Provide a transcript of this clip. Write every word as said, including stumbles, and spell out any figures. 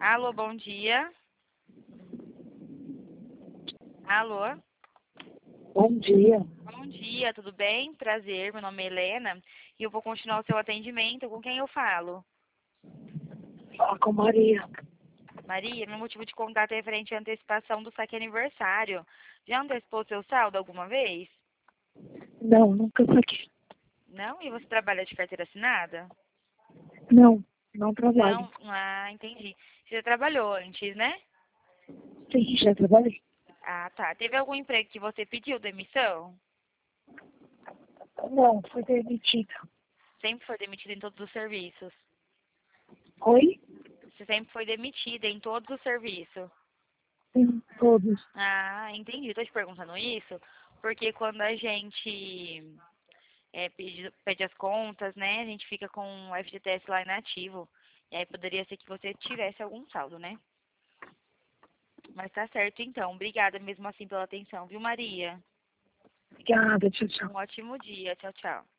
Alô, bom dia. Alô? Bom dia. Bom dia, tudo bem? Prazer, meu nome é Helena e eu vou continuar o seu atendimento. Com quem eu falo? Fala com Maria. Maria, meu motivo de contato é referente à antecipação do saque aniversário. Já antecipou seu saldo alguma vez? Não, nunca saquei. Não? E você trabalha de carteira assinada? Não, não trabalho. Não? Ah, entendi. Você já trabalhou antes, né? Sim, já trabalhei. Ah, tá. Teve algum emprego que você pediu demissão? Não, fui demitida. Sempre foi demitida em todos os serviços? Oi? Você sempre foi demitida em todos os serviços? Sim, todos. Ah, entendi. Estou te perguntando isso porque quando a gente é, pede, pede as contas, né, a gente fica com o F G T S lá inativo. E aí poderia ser que você tivesse algum saldo, né? Mas tá certo então. Obrigada mesmo assim pela atenção, viu, Maria? Obrigada, tchau, tchau. Um ótimo dia. Tchau, tchau.